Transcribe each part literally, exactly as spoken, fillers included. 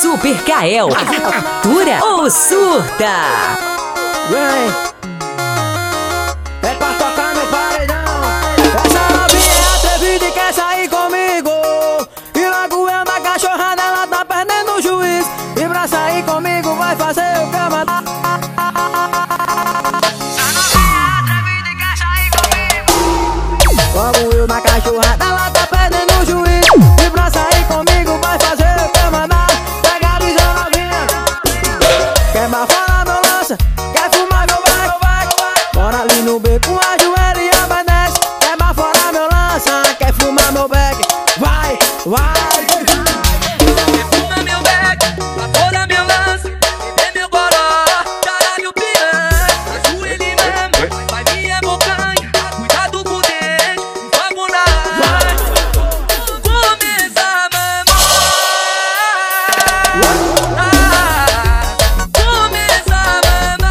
Super Kael. Atura ou surta? Vem. É pra tocar no paredão. Essa novinha é atrevida e quer sair comigo. E logo eu na cachorrada, ela tá perdendo o juiz. E pra sair comigo vai fazer o cama. Essa novinha é atrevida e quer sair comigo. Logo eu na cachorrada, ela tá perdendo o juiz. E pra sair comigo vai fazer o cama. Pega a visão novinha. Quer baforar meu lança, quer fumar meu back. Bora ali no beco, ajoelha e obedece. Quer baforar meu lança, quer fumar meu back. Vai, vai. Fuma meu back, bafora meu lança, bebê meu goró, caralho piranha. Ajoelha e mama, vai minha bocanha. Cuidado com o dente, vamos lá. Começa a mamar. Começa a mamar.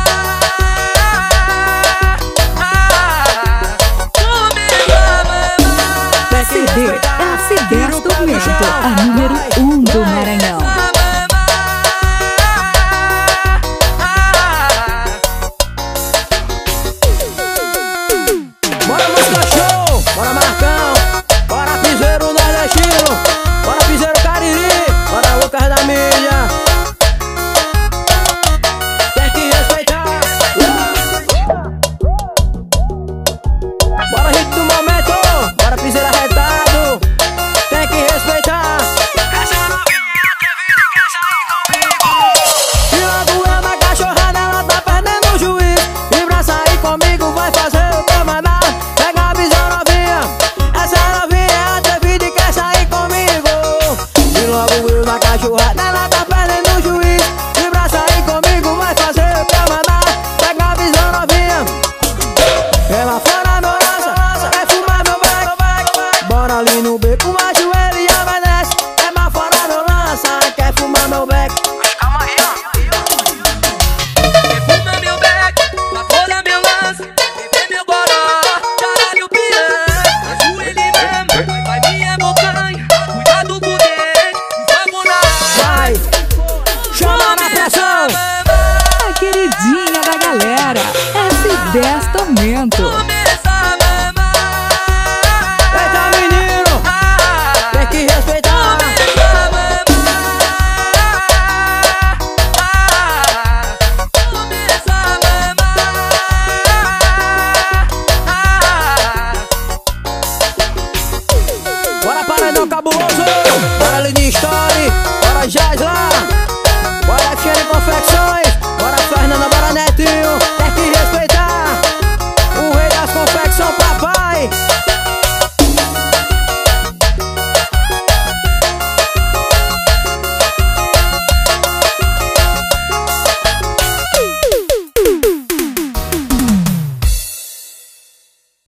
Começa a mamar. C D é a Cedés Tormento, a número um do Maranhão. Bora música show, bora Marcão, bora piseiro nordestino, bora piseiro Cariri, bora Lucas da mídia. Tem que respeitar. Bora hit do momento, bora piseiro arretado. Tem que respeitar. Essa novinha atrevida quer sair comigo. E logo eu na cachorrada, ela tá perdendo o juiz. E pra sair comigo vai fazer o camarada. Pega a visão novinha. Essa novinha é atrevida e quer sair comigo. E logo eu na cachorrada, ela tá perdendo o juiz. E pra sair comigo vai fazer o camarada. Pega a visão novinha. Ela fora meu lança, quer fumar meu back. Bora ali no beco, ajoelha e obedece. Quer baforar meu lança, quer fumar meu back. Calma aí, ó. Fuma meu back, bafora meu lança, bebê meu goró, caralho piranha. Ajoelha e mama, vai minha bocanha. Cuidado com o dente, vamos lá. Vai, chama na pressão. A queridinha da galera é Cedés Tormento. Começa a mamar. Eita menino, tem que respeitar. Começa a mamar. Começa a mamar. Bora paredão cabuloso, bora Lini Story, bora Jazz lá.